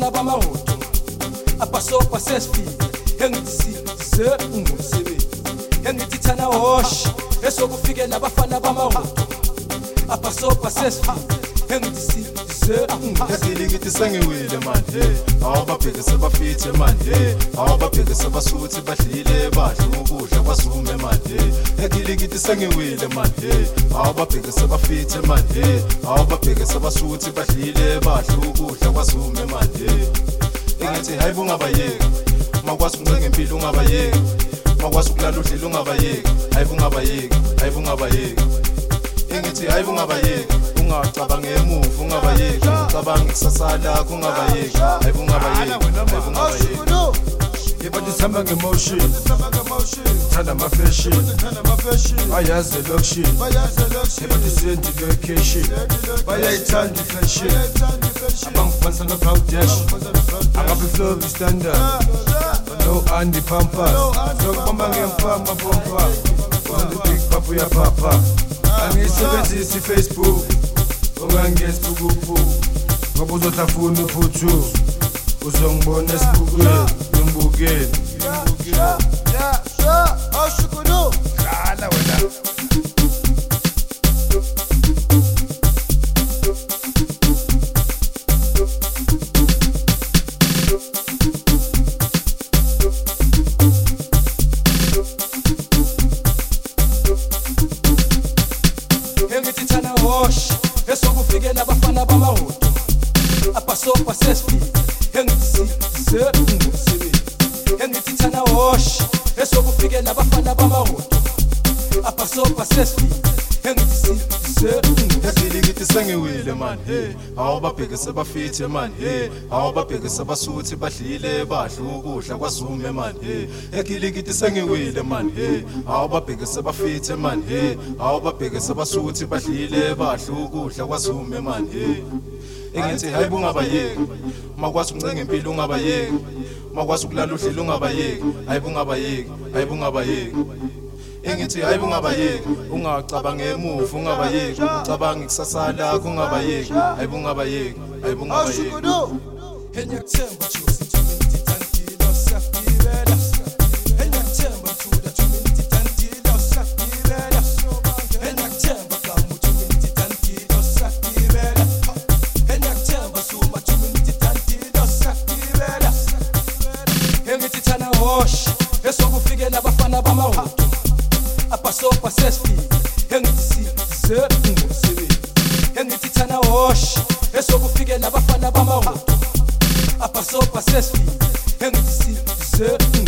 nabafana bamahodo abasopa sesifile engithi size ungumsebenzi engithi thana hosh esokufike nabafana bamahodo abasopa sesifile engithi size ungumsebenzi ngithi sengiwile man hey awababheke sebafithe man hey awababheke sebasuthi badlile badla ukudla kwasume man hey ngithi sengiwile man hey awababheke sebafithe man hey awababheke sebasuthi badlile badla ukudla kwasume man hey ngithi hayibo ungabayeki makwazi uncenga impilo ungabayeki makwazi ukulala udlile ungabayeki hayibo ungabayeki ngithi hayibo ungabayeki ungacabanga emuva ungabayeki ucabanga ikusasa lakho ungabayeki hayibo ungabayeki But it's samba emotion, thanda ma fashion, bayazi location, but it's in the location, bayayithanda fashion, abangifana na foundation, akabe flow standard, no Andy Pampa, so mama ngempama pompa, on the big papa ya papa, angisebenzisa Facebook, ungangesi bukupu, ngoba uzotafuna uphuthu, uzongibona esibukweni. Yeah, oh shukuru. Kala wena. engithi thana hosh esokufike nabafana bamahodo abasopa sesifile engithi size ungumsebenzi engithi thana hosh esokufike nabafana bamahodo abasopa sesifile engithi size ungumsebenzi ngithi sengiwile man hey awababheke sebafithe man hey awababheke sebasuthi badlile badla ukudla kwasume man hey ngithi sengiwile man hey awababheke sebafithe man hey awababheke sebasuthi badlile badla ukudla kwasume man hey ngithi hayibo ungabayeki makwazi uncenga impilo ungabayeki makwazi ukulala udlile ungabayeki hayibo ungabayeki ngithi hayibo ungabayeki ungacabanga emuva ungabayeki ucabanga ikusasa lakho ungabayeki hayibo ungabayeki enyathemba juice community tantilo sakibela enyathemba thuda community tantilo sakibela enyathemba kamu community tantilo sakibela enyathemba suma community tantilo sakibela engithi thana hosh esokufike nabafana bamahodo abasopa sesifile engithi size ungumsebenzi engithi thana hosh esokufike nabafana bamahodo abasopa sesifile engithi size